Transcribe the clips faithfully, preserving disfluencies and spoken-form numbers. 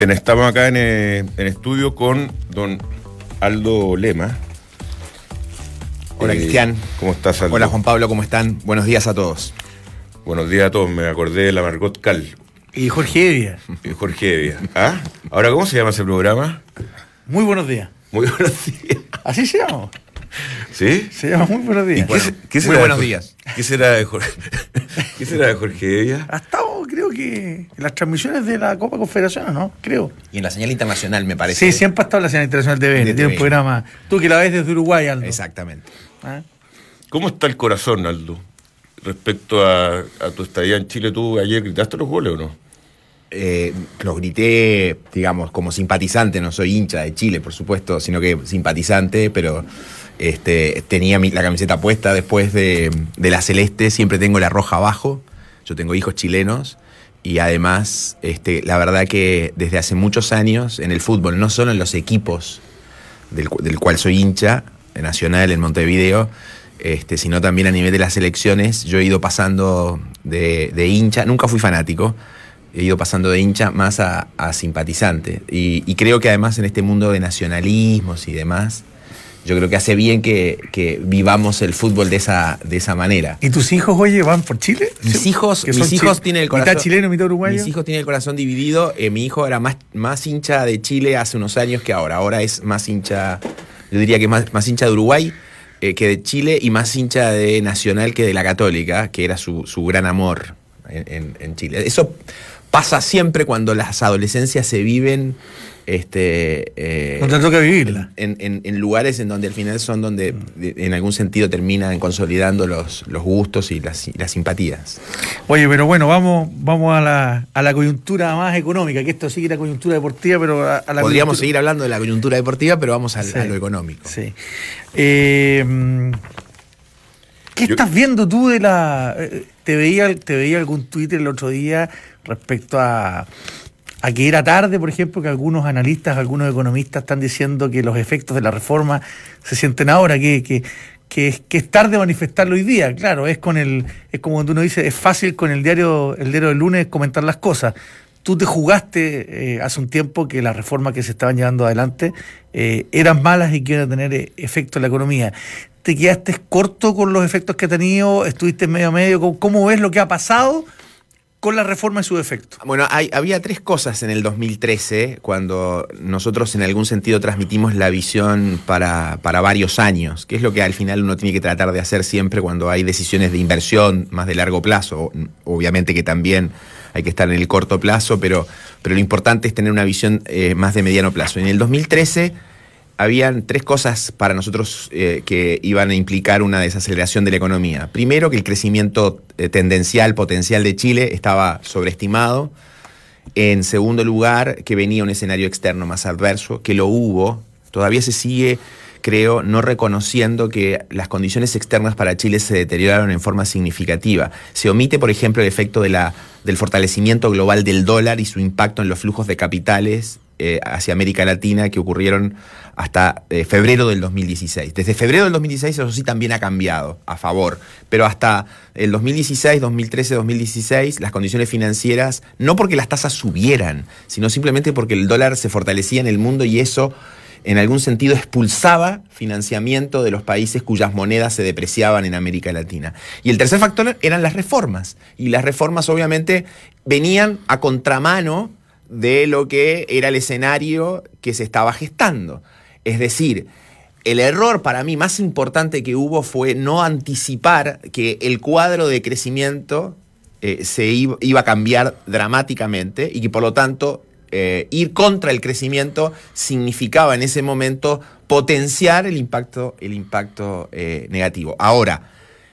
Estamos acá en, eh, en estudio con don Aldo Lema. Hola, eh, Cristian. ¿Cómo estás, Aldo? Hola, Juan Pablo, ¿cómo están? Buenos días a todos. Buenos días a todos, me acordé de la Margot Cal. Y Jorge Evia. Y Jorge Evia. ¿Ah? Ahora, ¿cómo se llama ese programa? Muy buenos días. Muy buenos días. Así se llama. ¿Sí? Se llama Muy buenos días. ¿Qué, se- qué será Muy buenos de, días. ¿Qué será de Jorge, ¿qué será de Jorge Evia? Ha estado, creo que, en las transmisiones de la Copa Confederaciones, ¿no? Creo. Y en la señal internacional, me parece. Sí, siempre ha estado en la señal internacional de T V N. De Tiene T V N. un programa. Tú que la ves desde Uruguay, Aldo. Exactamente. ¿Ah? ¿Cómo está el corazón, Aldo? Respecto a, a tu estadía en Chile, ¿tú ayer gritaste los goles o no? Eh, los grité, digamos, como simpatizante, no soy hincha de Chile, por supuesto, sino que simpatizante, pero este, tenía mi- la camiseta puesta después de, de la celeste, siempre tengo la roja abajo, yo tengo hijos chilenos y además, este, la verdad que desde hace muchos años en el fútbol, no solo en los equipos del, cu- del cual soy hincha, en Nacional, en Montevideo, este, sino también a nivel de las selecciones, yo he ido pasando de, de hincha, nunca fui fanático, he ido pasando de hincha más a, a simpatizante. Y, y creo que además en este mundo de nacionalismos y demás, yo creo que hace bien que, que vivamos el fútbol de esa, de esa manera. ¿Y tus hijos, oye, van por Chile? Mis Sí, hijos, que mis son hijos chi- tienen el corazón. Mitad chileno, mitad uruguayo. Mis hijos tienen el corazón dividido. Eh, mi hijo era más, más hincha de Chile hace unos años que ahora. Ahora es más hincha, yo diría que más, más hincha de Uruguay eh, que de Chile y más hincha de Nacional que de la Católica, que era su, su gran amor en, en, en Chile. Eso pasa siempre cuando las adolescencias se viven este, eh, No te toca vivirla. en, en, en lugares en donde al final son donde de- en algún sentido terminan consolidando los, los gustos y las, y las simpatías. Oye, pero bueno, vamos, vamos a la, a la coyuntura más económica, que esto sigue la coyuntura deportiva, pero a, a la Podríamos coyuntura- seguir hablando de la coyuntura deportiva, pero vamos al- Sí. a lo económico. Sí. Eh, mm, ¿Qué Yo- estás viendo tú de la... eh, Te veía, te veía algún Twitter el otro día respecto a, a que era tarde, por ejemplo, que algunos analistas, algunos economistas están diciendo que los efectos de la reforma se sienten ahora, que, que, que, es, que es tarde manifestarlo hoy día. Claro, es con el, es como cuando uno dice, es fácil con el diario, el diario del lunes comentar las cosas. Tú te jugaste eh, hace un tiempo que las reformas que se estaban llevando adelante eh, eran malas y que iban a tener eh, efecto en la economía. ¿Te quedaste corto con los efectos que ha tenido? ¿Estuviste medio a medio? ¿Cómo, cómo ves lo que ha pasado con la reforma y sus efectos? Bueno, hay, había tres cosas en el dos mil trece, cuando nosotros en algún sentido transmitimos la visión para, para varios años, que es lo que al final uno tiene que tratar de hacer siempre cuando hay decisiones de inversión más de largo plazo. Obviamente que también hay que estar en el corto plazo, pero, pero lo importante es tener una visión eh, más de mediano plazo. En el dos mil trece habían tres cosas para nosotros eh, que iban a implicar una desaceleración de la economía. Primero, que el crecimiento eh, tendencial, potencial de Chile estaba sobreestimado. En segundo lugar, que venía un escenario externo más adverso, que lo hubo. Todavía se sigue, creo, no reconociendo que las condiciones externas para Chile se deterioraron en forma significativa. Se omite, por ejemplo, el efecto de la, del fortalecimiento global del dólar y su impacto en los flujos de capitales eh, hacia América Latina que ocurrieron hasta eh, febrero del dos mil dieciséis. Desde febrero del dos mil dieciséis eso sí también ha cambiado a favor, pero hasta el dos mil dieciséis, dos mil trece, dos mil dieciséis las condiciones financieras, no porque las tasas subieran, sino simplemente porque el dólar se fortalecía en el mundo y eso en algún sentido expulsaba financiamiento de los países cuyas monedas se depreciaban en América Latina. Y el tercer factor eran las reformas, y las reformas obviamente venían a contramano de lo que era el escenario que se estaba gestando. Es decir, el error para mí más importante que hubo fue no anticipar que el cuadro de crecimiento eh, se iba, iba a cambiar dramáticamente y que por lo tanto eh, ir contra el crecimiento significaba en ese momento potenciar el impacto, el impacto eh, negativo. Ahora,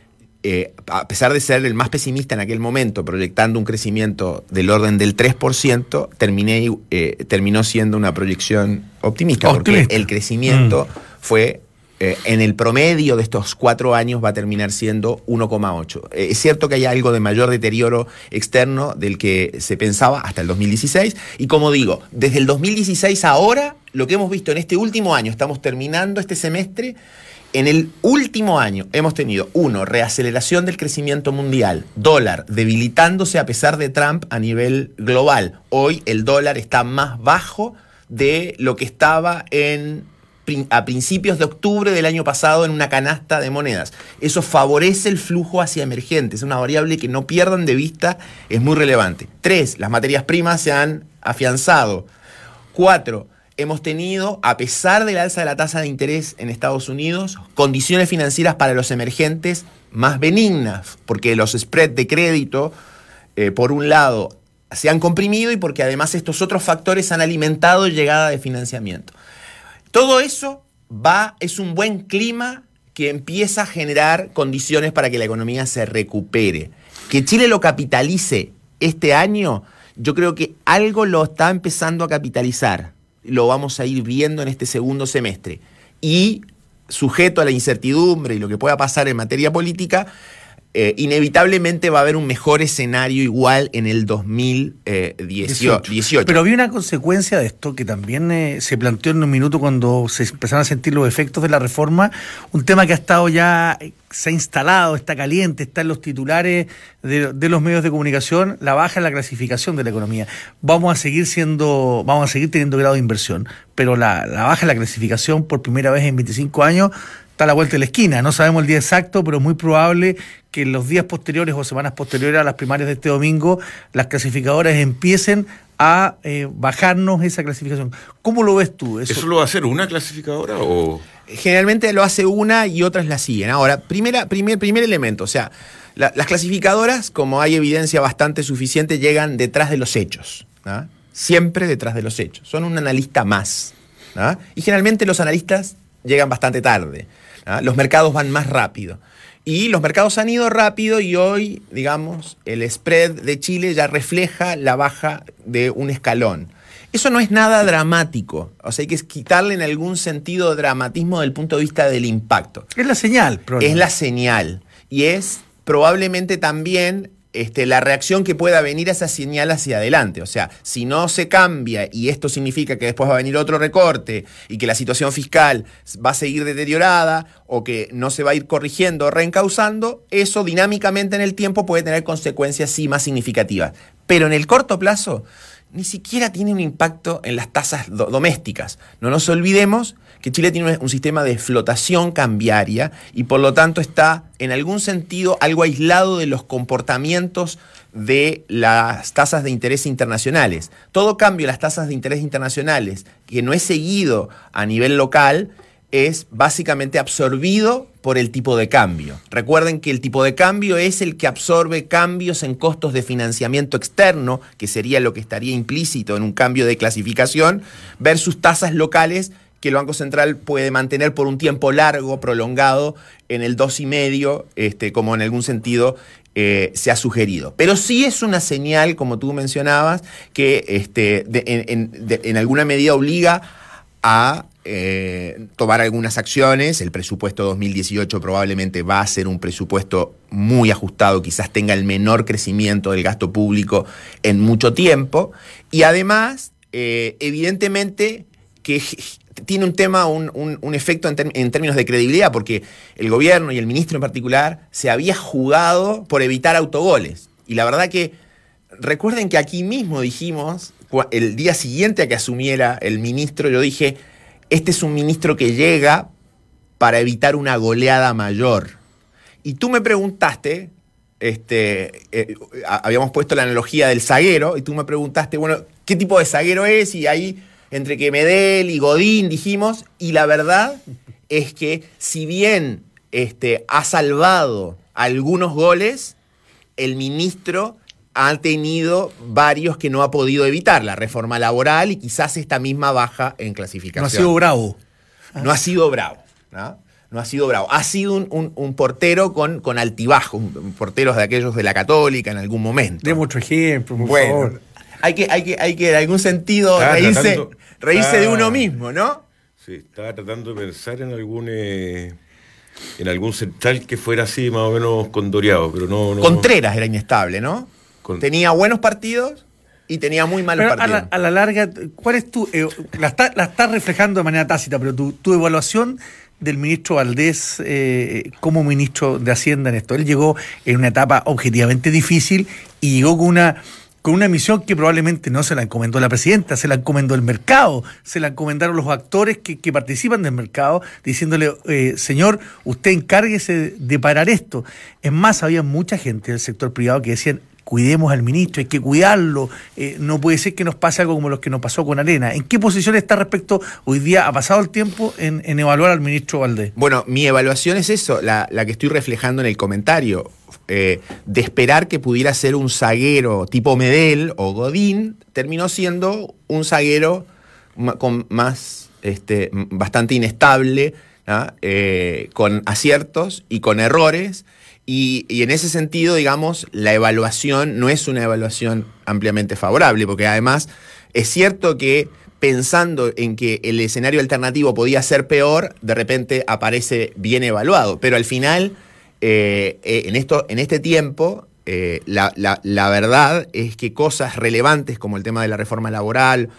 Eh, a pesar de ser el más pesimista en aquel momento, proyectando un crecimiento del orden del tres por ciento, terminé, eh, terminó siendo una proyección optimista, Optimista. porque el crecimiento mm. fue, eh, en el promedio de estos cuatro años, va a terminar siendo uno coma ocho. Eh, es cierto que hay algo de mayor deterioro externo del que se pensaba hasta el dos mil dieciséis, y como digo, desde el dos mil dieciséis a ahora, lo que hemos visto en este último año, estamos terminando este semestre, En el último año hemos tenido, uno, reaceleración del crecimiento mundial, dólar debilitándose a pesar de Trump a nivel global. Hoy el dólar está más bajo de lo que estaba en, a principios de octubre del año pasado en una canasta de monedas. Eso favorece el flujo hacia emergentes, es una variable que no pierdan de vista, es muy relevante. Tres, las materias primas se han afianzado. Cuatro, hemos tenido, a pesar del alza de la tasa de interés en Estados Unidos, condiciones financieras para los emergentes más benignas, porque los spreads de crédito, eh, por un lado, se han comprimido y porque además estos otros factores han alimentado llegada de financiamiento. Todo eso va, es un buen clima que empieza a generar condiciones para que la economía se recupere. Que Chile lo capitalice este año, yo creo que algo lo está empezando a capitalizar. Lo vamos a ir viendo en este segundo semestre. Y sujeto a la incertidumbre y lo que pueda pasar en materia política, eh, inevitablemente va a haber un mejor escenario igual en el dos mil dieciocho. Pero había una consecuencia de esto que también eh, se planteó en un minuto cuando se empezaron a sentir los efectos de la reforma, un tema que ha estado ya, se ha instalado, está caliente, está en los titulares de, de los medios de comunicación, la baja en la clasificación de la economía. Vamos a seguir siendo, vamos a seguir teniendo grado de inversión, pero la, la baja en la clasificación por primera vez en veinticinco años está a la vuelta de la esquina. No sabemos el día exacto, pero es muy probable que en los días posteriores o semanas posteriores a las primarias de este domingo las clasificadoras empiecen a eh, bajarnos esa clasificación. ¿Cómo lo ves tú? ¿Eso, ¿Eso lo va a hacer una clasificadora o...? Generalmente lo hace una y otras la siguen. Ahora, primera, primer, primer elemento, o sea, la, las clasificadoras, como hay evidencia bastante suficiente, llegan detrás de los hechos, ¿no? Siempre detrás de los hechos. Son un analista más, ¿no? Y generalmente los analistas llegan bastante tarde, ¿no? Los mercados van más rápido. Y los mercados han ido rápido y hoy, digamos, el spread de Chile ya refleja la baja de un escalón. Eso no es nada dramático, o sea, hay que quitarle en algún sentido dramatismo desde el punto de vista del impacto. Es la señal, probablemente. Es la señal, y es probablemente también este, la reacción que pueda venir a esa señal hacia adelante. O sea, si no se cambia y esto significa que después va a venir otro recorte y que la situación fiscal va a seguir deteriorada o que no se va a ir corrigiendo o reencauzando, eso dinámicamente en el tiempo puede tener consecuencias sí más significativas. Pero en el corto plazo ni siquiera tiene un impacto en las tasas do- domésticas. No nos olvidemos que Chile tiene un sistema de flotación cambiaria y por lo tanto está en algún sentido algo aislado de los comportamientos de las tasas de interés internacionales. Todo cambio en las tasas de interés internacionales que no es seguido a nivel local es básicamente absorbido por el tipo de cambio. Recuerden que el tipo de cambio es el que absorbe cambios en costos de financiamiento externo, que sería lo que estaría implícito en un cambio de clasificación, versus tasas locales que el Banco Central puede mantener por un tiempo largo, prolongado, en el dos coma cinco, este, como en algún sentido eh, se ha sugerido. Pero sí es una señal, como tú mencionabas, que este, de, en, en, de, en alguna medida obliga a eh, tomar algunas acciones. El presupuesto dos mil dieciocho probablemente va a ser un presupuesto muy ajustado, quizás tenga el menor crecimiento del gasto público en mucho tiempo. Y además, eh, evidentemente, que tiene un tema, un, un, un efecto en, ter- en términos de credibilidad, porque el gobierno y el ministro en particular se había jugado por evitar autogoles. Y la verdad que, recuerden que aquí mismo dijimos, el día siguiente a que asumiera el ministro, yo dije, este es un ministro que llega para evitar una goleada mayor. Y tú me preguntaste, este, eh, habíamos puesto la analogía del zaguero, y tú me preguntaste, bueno, ¿qué tipo de zaguero es? Y ahí, entre que Medel y Godín dijimos, y la verdad es que si bien este, ha salvado algunos goles, el ministro ha tenido varios que no ha podido evitar, la reforma laboral y quizás esta misma baja en clasificación. No ha sido bravo. No ha sido bravo, ¿no? No ha sido bravo. Ha sido un, un, un portero con, con altibajo, un, un portero de aquellos de la Católica en algún momento. Demos otro ejemplo, por bueno, favor. Hay que, hay, que, hay que en algún sentido Estaba reírse, tratando, reírse estaba, de uno mismo, ¿no? Sí, estaba tratando de pensar en algún eh, en algún central que fuera así más o menos condoreado, pero no... no Contreras era inestable, ¿no? Con... Tenía buenos partidos y tenía muy malos pero partidos. A la, a la larga, ¿cuál es tu...? Eh, la estás la está reflejando de manera tácita, pero tu, tu evaluación del ministro Valdés eh, como ministro de Hacienda en esto? Él llegó en una etapa objetivamente difícil y llegó con una, con una misión que probablemente no se la encomendó la presidenta, se la encomendó el mercado, se la encomendaron los actores que, que participan del mercado, diciéndole, eh, señor, usted encárguese de parar esto. Es más, había mucha gente del sector privado que decían, cuidemos al ministro, hay que cuidarlo, eh, no puede ser que nos pase algo como lo que nos pasó con Arena. ¿En qué posición está respecto, hoy día ha pasado el tiempo, en, en evaluar al ministro Valdés? Bueno, mi evaluación es eso, la, la que estoy reflejando en el comentario, eh, de esperar que pudiera ser un zaguero tipo Medel o Godín, terminó siendo un zaguero con más, este, bastante inestable, ¿no? eh, con aciertos y con errores. Y, y en ese sentido, digamos, la evaluación no es una evaluación ampliamente favorable, porque además es cierto que pensando en que el escenario alternativo podía ser peor, de repente aparece bien evaluado. Pero al final, eh, eh, en, esto, en este tiempo, eh, la, la, la verdad es que cosas relevantes como el tema de la reforma laboral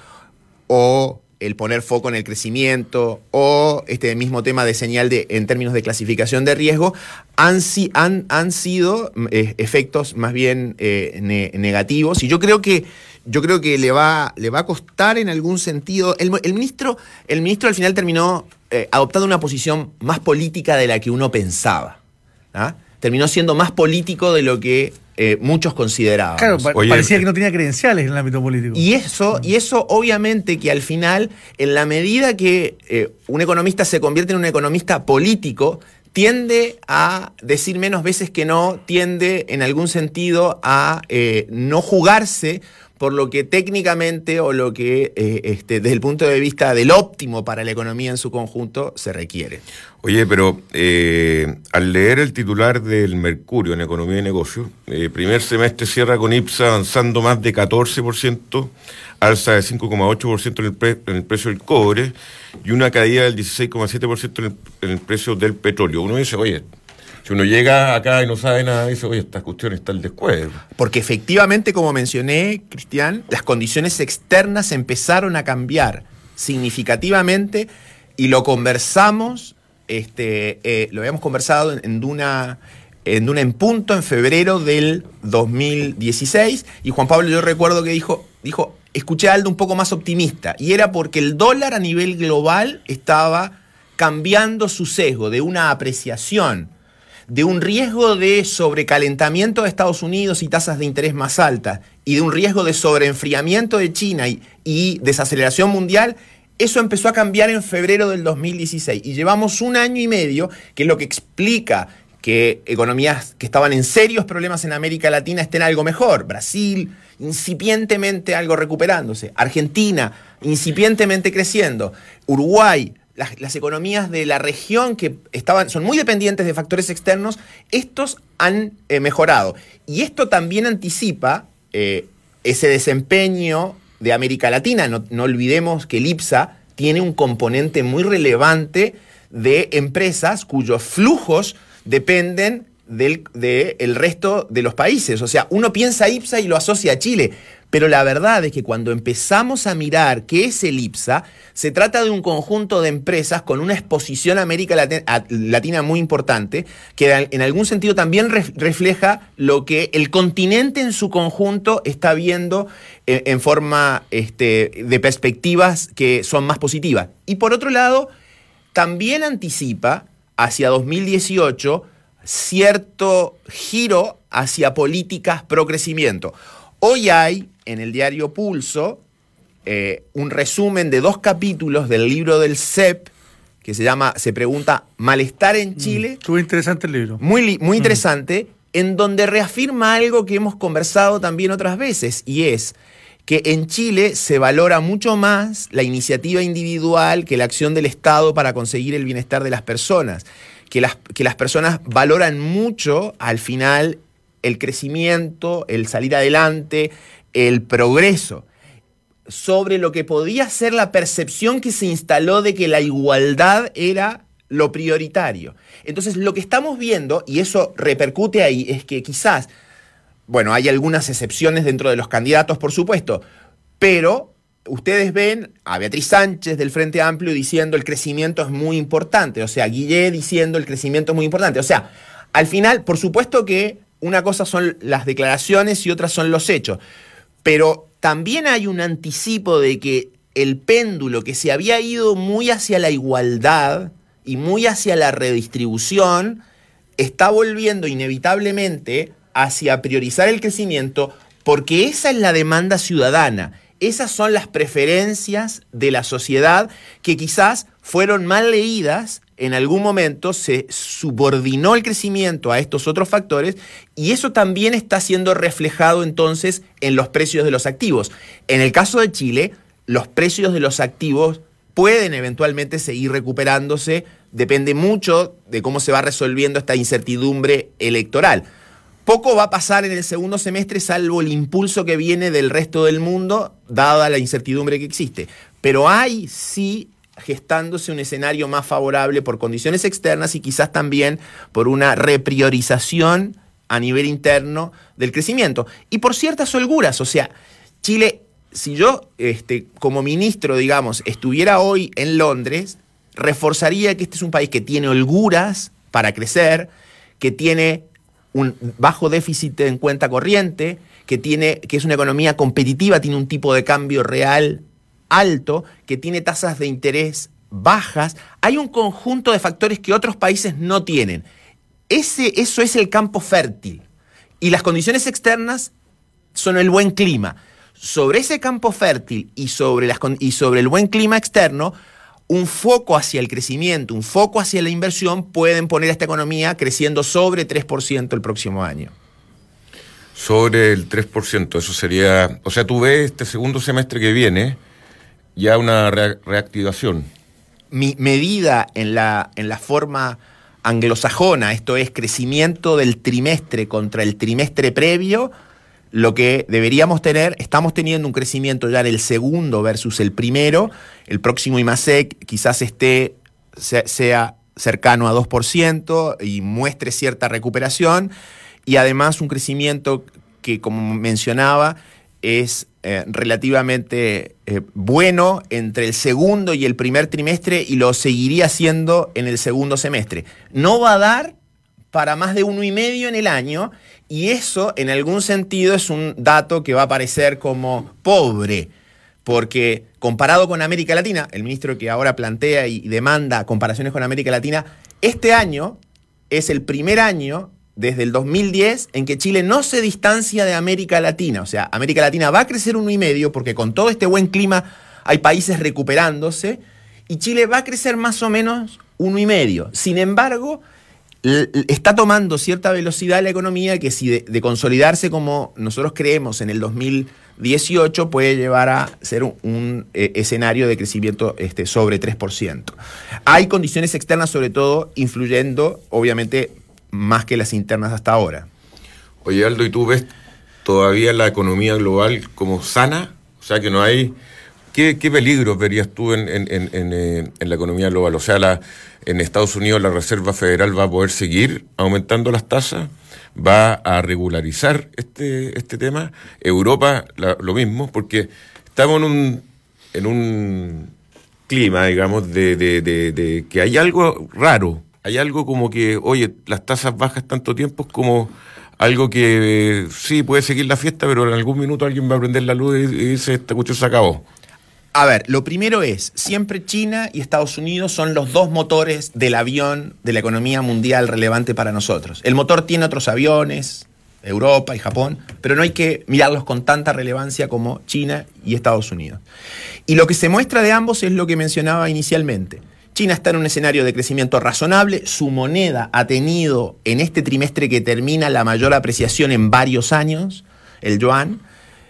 o el poner foco en el crecimiento o este mismo tema de señal de, en términos de clasificación de riesgo, han, han, han sido eh, efectos más bien eh, ne, negativos. Y yo creo que, yo creo que le, va, le va a costar en algún sentido. El, el, ministro, el ministro al final terminó eh, adoptando una posición más política de la que uno pensaba, ¿ah? Terminó siendo más político de lo que eh, muchos consideraban. Claro, pa- Oye, parecía que no tenía credenciales en el ámbito político. Y eso, y eso obviamente que al final, en la medida que eh, un economista se convierte en un economista político, tiende a decir menos veces que no, tiende en algún sentido a eh, no jugarse por lo que técnicamente o lo que eh, este, desde el punto de vista del óptimo para la economía en su conjunto se requiere. Oye, pero eh, al leer el titular del Mercurio en Economía y Negocios, eh, primer semestre cierra con IPSA avanzando más de catorce por ciento, alza de cinco coma ocho por ciento en el, pre, en el precio del cobre y una caída del dieciséis coma siete por ciento en el, en el precio del petróleo. Uno dice, oye, si uno llega acá y no sabe nada, dice, oye, esta cuestión está al descuadro. Porque efectivamente, como mencioné, Cristian, las condiciones externas empezaron a cambiar significativamente y lo conversamos, este, eh, lo habíamos conversado en, en Duna, en Duna en Punto en febrero del dos mil dieciséis y Juan Pablo, yo recuerdo que dijo, dijo, escuché a Aldo un poco más optimista y era porque el dólar a nivel global estaba cambiando su sesgo de una apreciación, de un riesgo de sobrecalentamiento de Estados Unidos y tasas de interés más altas, y de un riesgo de sobreenfriamiento de China y, y desaceleración mundial, eso empezó a cambiar en febrero del dos mil dieciséis. Y llevamos un año y medio, que es lo que explica que economías que estaban en serios problemas en América Latina estén algo mejor. Brasil, incipientemente algo recuperándose. Argentina, incipientemente creciendo. Uruguay, Las, las economías de la región que estaban, son muy dependientes de factores externos, estos han eh, mejorado. Y esto también anticipa eh, ese desempeño de América Latina. No, no olvidemos que el IPSA tiene un componente muy relevante de empresas cuyos flujos dependen del de el resto de los países. O sea, uno piensa IPSA y lo asocia a Chile, pero la verdad es que cuando empezamos a mirar qué es el IPSA, se trata de un conjunto de empresas con una exposición a América Latina muy importante, que en algún sentido también refleja lo que el continente en su conjunto está viendo en forma este, de perspectivas que son más positivas. Y por otro lado, también anticipa hacia dos mil dieciocho cierto giro hacia políticas pro crecimiento. Hoy hay en el diario Pulso eh, un resumen de dos capítulos del libro del C E P que se llama, se pregunta, Malestar en Chile. Estuvo mm, interesante el libro. Muy, muy interesante, mm. en donde reafirma algo que hemos conversado también otras veces, y es que en Chile se valora mucho más la iniciativa individual que la acción del Estado para conseguir el bienestar de las personas. Que las, que las personas valoran mucho, al final, el crecimiento, el salir adelante, el progreso, sobre lo que podía ser la percepción que se instaló de que la igualdad era lo prioritario. Entonces, lo que estamos viendo, y eso repercute ahí, es que quizás, bueno, hay algunas excepciones dentro de los candidatos, por supuesto, pero ustedes ven a Beatriz Sánchez del Frente Amplio diciendo el crecimiento es muy importante, o sea, Guillé diciendo el crecimiento es muy importante. O sea, al final, por supuesto que una cosa son las declaraciones y otras son los hechos, pero también hay un anticipo de que el péndulo que se había ido muy hacia la igualdad y muy hacia la redistribución está volviendo inevitablemente hacia priorizar el crecimiento, porque esa es la demanda ciudadana, esas son las preferencias de la sociedad que quizás fueron mal leídas, en algún momento se subordinó el crecimiento a estos otros factores y eso también está siendo reflejado entonces en los precios de los activos. En el caso de Chile, los precios de los activos pueden eventualmente seguir recuperándose, depende mucho de cómo se va resolviendo esta incertidumbre electoral. Poco va a pasar en el segundo semestre salvo el impulso que viene del resto del mundo, dada la incertidumbre que existe. Pero hay sí gestándose un escenario más favorable por condiciones externas y quizás también por una repriorización a nivel interno del crecimiento. Y por ciertas holguras, o sea, Chile, si yo este, como ministro, digamos, estuviera hoy en Londres, reforzaría que este es un país que tiene holguras para crecer, que tiene un bajo déficit en cuenta corriente, que, tiene, que es una economía competitiva, tiene un tipo de cambio real alto, que tiene tasas de interés bajas. Hay un conjunto de factores que otros países no tienen. Ese, eso es el campo fértil. Y las condiciones externas son el buen clima. Sobre ese campo fértil y sobre, las, y sobre el buen clima externo, un foco hacia el crecimiento, un foco hacia la inversión pueden poner a esta economía creciendo sobre tres por ciento el próximo año. Sobre el tres por ciento, eso sería... O sea, tú ves este segundo semestre que viene ya una re- reactivación. Mi medida en la, en la forma anglosajona, esto es crecimiento del trimestre contra el trimestre previo, lo que deberíamos tener, estamos teniendo un crecimiento ya en el segundo versus el primero, el próximo IMASEC quizás esté, sea cercano a dos por ciento y muestre cierta recuperación, y además un crecimiento que, como mencionaba, es eh, relativamente eh, bueno entre el segundo y el primer trimestre y lo seguiría siendo en el segundo semestre. No va a dar para más de uno y medio en el año, y eso en algún sentido es un dato que va a parecer como pobre, porque comparado con América Latina, el ministro que ahora plantea y demanda comparaciones con América Latina, este año es el primer año desde el dos mil diez en que Chile no se distancia de América Latina. O sea, América Latina va a crecer uno y medio porque con todo este buen clima hay países recuperándose y Chile va a crecer más o menos uno y medio. Sin embargo, está tomando cierta velocidad la economía que si de, de consolidarse como nosotros creemos en el dos mil dieciocho puede llevar a ser un, un eh, escenario de crecimiento este, sobre tres por ciento. Hay condiciones externas sobre todo influyendo obviamente más que las internas hasta ahora. Oye, Aldo, ¿y tú ves todavía la economía global como sana? O sea, que no hay... ¿Qué, qué peligros verías tú en, en, en, en, en la economía global? O sea, la, en Estados Unidos la Reserva Federal va a poder seguir aumentando las tasas, va a regularizar este, este tema. Europa, la, lo mismo, porque estamos en un, en un clima, digamos, de, de, de, de que hay algo raro. Hay algo como que, oye, las tasas bajas tanto tiempo es como algo que eh, sí puede seguir la fiesta, pero en algún minuto alguien va a prender la luz y, y dice, esta cuestión se acabó. A ver, lo primero es, siempre China y Estados Unidos son los dos motores del avión de la economía mundial relevante para nosotros. El motor tiene otros aviones, Europa y Japón, pero no hay que mirarlos con tanta relevancia como China y Estados Unidos. Y lo que se muestra de ambos es lo que mencionaba inicialmente. China está en un escenario de crecimiento razonable, su moneda ha tenido en este trimestre que termina la mayor apreciación en varios años, el yuan,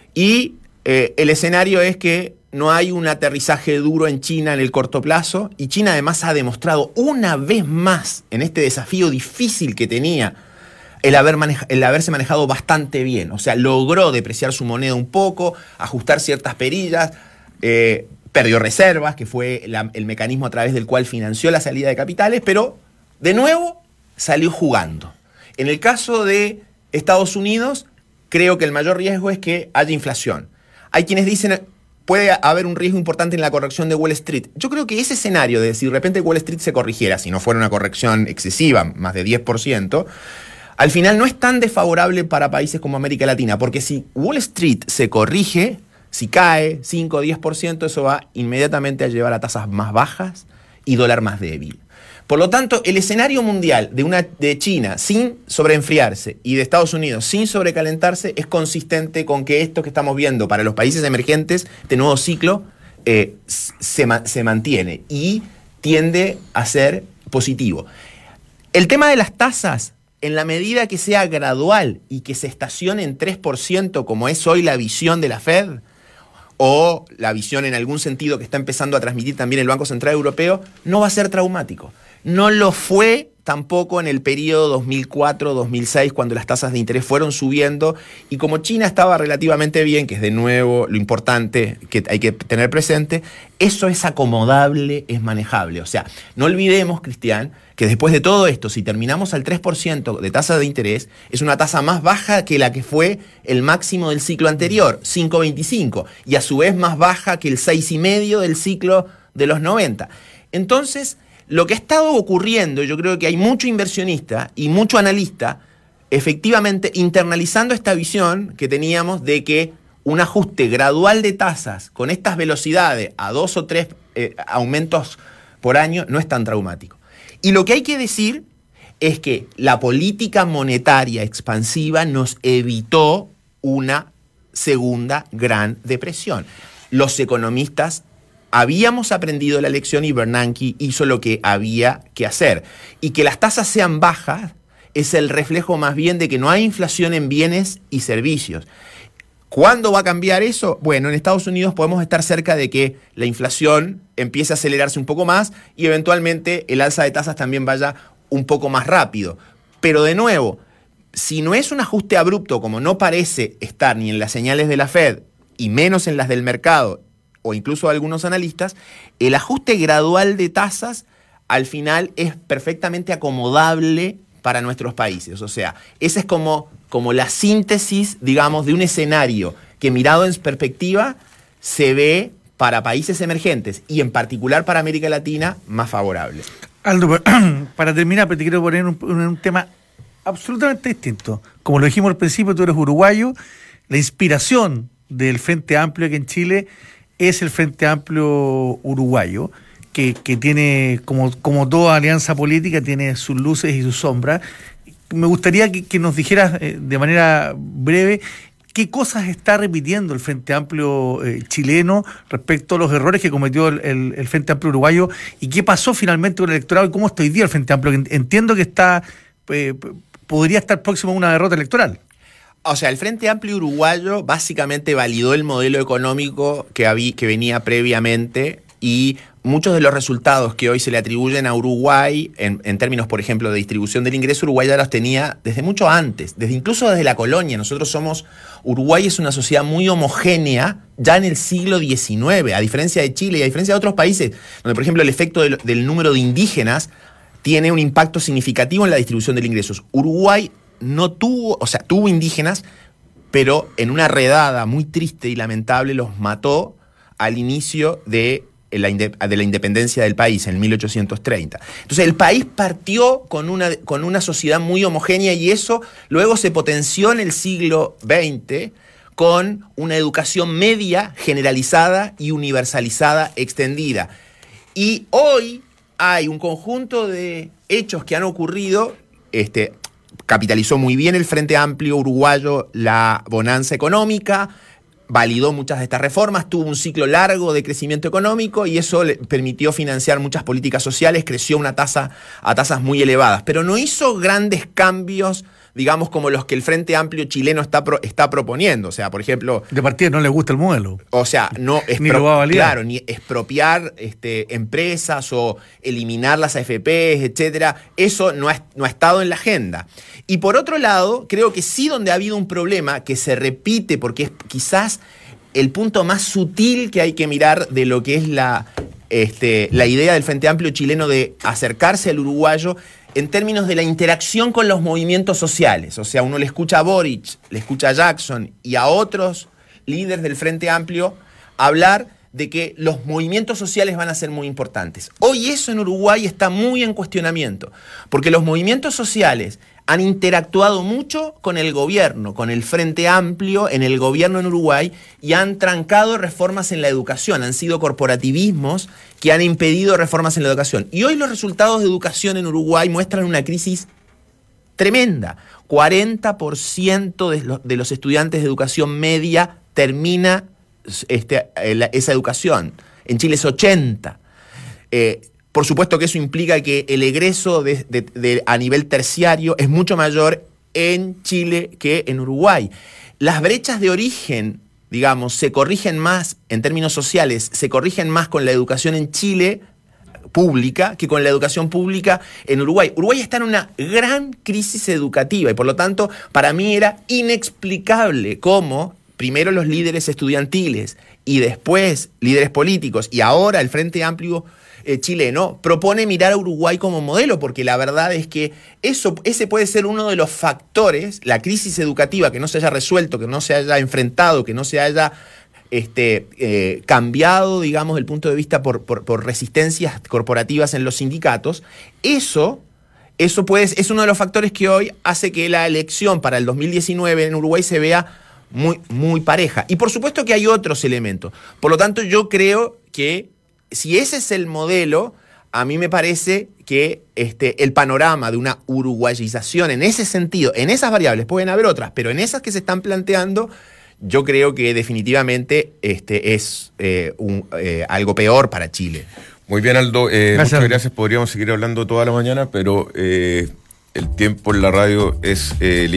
y eh, el escenario es que no hay un aterrizaje duro en China en el corto plazo, y China además ha demostrado una vez más en este desafío difícil que tenía el, haber maneja, el haberse manejado bastante bien, o sea, logró depreciar su moneda un poco, ajustar ciertas perillas, eh, perdió reservas, que fue la, el mecanismo a través del cual financió la salida de capitales, pero de nuevo salió jugando. En el caso de Estados Unidos, creo que el mayor riesgo es que haya inflación. Hay quienes dicen, puede haber un riesgo importante en la corrección de Wall Street. Yo creo que ese escenario de si de repente Wall Street se corrigiera, si no fuera una corrección excesiva, más de diez por ciento, al final no es tan desfavorable para países como América Latina, porque si Wall Street se corrige, si cae cinco o diez por ciento, eso va inmediatamente a llevar a tasas más bajas y dólar más débil. Por lo tanto, el escenario mundial de, una, de China sin sobreenfriarse y de Estados Unidos sin sobrecalentarse es consistente con que esto que estamos viendo para los países emergentes, este nuevo ciclo, eh, se, se mantiene y tiende a ser positivo. El tema de las tasas, en la medida que sea gradual y que se estacione en tres por ciento, como es hoy la visión de la Fed, o la visión en algún sentido que está empezando a transmitir también el Banco Central Europeo, no va a ser traumático. No lo fue tampoco en el periodo dos mil cuatro dos mil seis, cuando las tasas de interés fueron subiendo, y como China estaba relativamente bien, que es de nuevo lo importante que hay que tener presente, eso es acomodable, es manejable. O sea, no olvidemos, Cristian, que después de todo esto, si terminamos al tres por ciento de tasa de interés, es una tasa más baja que la que fue el máximo del ciclo anterior, cinco coma veinticinco, y a su vez más baja que el seis coma cinco del ciclo de los noventa. Entonces, lo que ha estado ocurriendo, yo creo que hay mucho inversionista y mucho analista efectivamente internalizando esta visión que teníamos de que un ajuste gradual de tasas con estas velocidades a dos o tres eh, aumentos por año no es tan traumático. Y lo que hay que decir es que la política monetaria expansiva nos evitó una segunda gran depresión. Los economistas habíamos aprendido la lección y Bernanke hizo lo que había que hacer. Y que las tasas sean bajas es el reflejo más bien de que no hay inflación en bienes y servicios. ¿Cuándo va a cambiar eso? Bueno, en Estados Unidos podemos estar cerca de que la inflación empiece a acelerarse un poco más y eventualmente el alza de tasas también vaya un poco más rápido. Pero de nuevo, si no es un ajuste abrupto, como no parece estar ni en las señales de la Fed y menos en las del mercado, o incluso algunos analistas, el ajuste gradual de tasas al final es perfectamente acomodable para nuestros países. O sea, esa es como, como la síntesis, digamos, de un escenario que mirado en perspectiva se ve para países emergentes y en particular para América Latina más favorable. Aldo, para terminar, te quiero poner un, un tema absolutamente distinto. Como lo dijimos al principio, tú eres uruguayo, la inspiración del Frente Amplio aquí en Chile es el Frente Amplio uruguayo, que, que tiene, como, como toda alianza política, tiene sus luces y sus sombras. Me gustaría que, que nos dijeras eh, de manera breve qué cosas está repitiendo el Frente Amplio eh, chileno respecto a los errores que cometió el, el, el Frente Amplio uruguayo y qué pasó finalmente con el electorado y cómo está hoy día el Frente Amplio. Entiendo que está eh, podría estar próximo a una derrota electoral. O sea, el Frente Amplio Uruguayo básicamente validó el modelo económico que, había, que venía previamente y muchos de los resultados que hoy se le atribuyen a Uruguay, en, en términos, por ejemplo, de distribución del ingreso, Uruguay ya los tenía desde mucho antes, desde incluso desde la colonia. Nosotros somos, Uruguay es una sociedad muy homogénea ya en el siglo diecinueve, a diferencia de Chile y a diferencia de otros países, donde, por ejemplo, el efecto del, del número de indígenas tiene un impacto significativo en la distribución del ingreso. Uruguay no tuvo, o sea, tuvo indígenas, pero en una redada muy triste y lamentable los mató al inicio de la, de la independencia del país, en mil ochocientos treinta. Entonces el país partió con una, con una sociedad muy homogénea y eso luego se potenció en el siglo veinte con una educación media generalizada y universalizada extendida. Y hoy hay un conjunto de hechos que han ocurrido. Este, capitalizó muy bien el Frente Amplio uruguayo la bonanza económica, validó muchas de estas reformas, tuvo un ciclo largo de crecimiento económico y eso le permitió financiar muchas políticas sociales, creció una tasa a tasas muy elevadas, pero no hizo grandes cambios, digamos, como los que el Frente Amplio chileno está, pro, está proponiendo. O sea, por ejemplo... De partida no le gusta el modelo. O sea, no ni lo va a validar. Claro, ni expropiar este, empresas o eliminar las A F Pes, etcétera. Eso no ha, no ha estado en la agenda. Y por otro lado, creo que sí donde ha habido un problema que se repite, porque es quizás el punto más sutil que hay que mirar de lo que es la, este, la idea del Frente Amplio chileno de acercarse al uruguayo, en términos de la interacción con los movimientos sociales. O sea, uno le escucha a Boric, le escucha a Jackson y a otros líderes del Frente Amplio hablar de que los movimientos sociales van a ser muy importantes. Hoy eso en Uruguay está muy en cuestionamiento, porque los movimientos sociales han interactuado mucho con el gobierno, con el Frente Amplio en el gobierno en Uruguay, y han trancado reformas en la educación. Han sido corporativismos que han impedido reformas en la educación. Y hoy los resultados de educación en Uruguay muestran una crisis tremenda. cuarenta por ciento de los, de los estudiantes de educación media termina este, esa educación. En Chile es ochenta. Eh, Por supuesto que eso implica que el egreso de, de, de, a nivel terciario es mucho mayor en Chile que en Uruguay. Las brechas de origen, digamos, se corrigen más en términos sociales, se corrigen más con la educación en Chile pública que con la educación pública en Uruguay. Uruguay está en una gran crisis educativa y por lo tanto para mí era inexplicable cómo primero los líderes estudiantiles y después líderes políticos y ahora el Frente Amplio Eh, chileno, propone mirar a Uruguay como modelo, porque la verdad es que eso, ese puede ser uno de los factores, la crisis educativa que no se haya resuelto, que no se haya enfrentado, que no se haya este, eh, cambiado, digamos, el punto de vista por, por, por resistencias corporativas en los sindicatos. Eso, eso puede, es uno de los factores que hoy hace que la elección para el dos mil diecinueve en Uruguay se vea muy, muy pareja. Y por supuesto que hay otros elementos. Por lo tanto, yo creo que si ese es el modelo, a mí me parece que este, el panorama de una uruguayización en ese sentido, en esas variables, pueden haber otras, pero en esas que se están planteando, yo creo que definitivamente este, es eh, un, eh, algo peor para Chile. Muy bien, Aldo. Eh, muchas gracias. Podríamos seguir hablando toda la mañana, pero eh, el tiempo en la radio es eh,